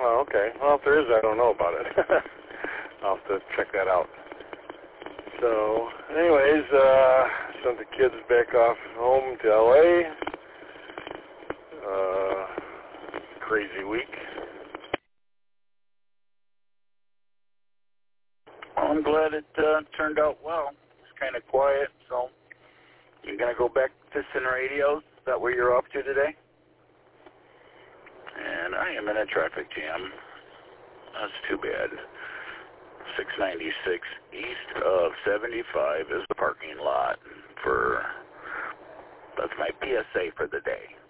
Well, okay. Well, if there is, I don't know about it. I'll have to check that out. So, anyways, sent the kids back off home to L.A. Crazy week. Well, I'm glad it turned out well. It's kind of quiet, so you're going to go back to Piston Radios? Is that where you're off to today? And I am in a traffic jam. That's too bad. 696 east of 75 is the parking lot that's my PSA for the day.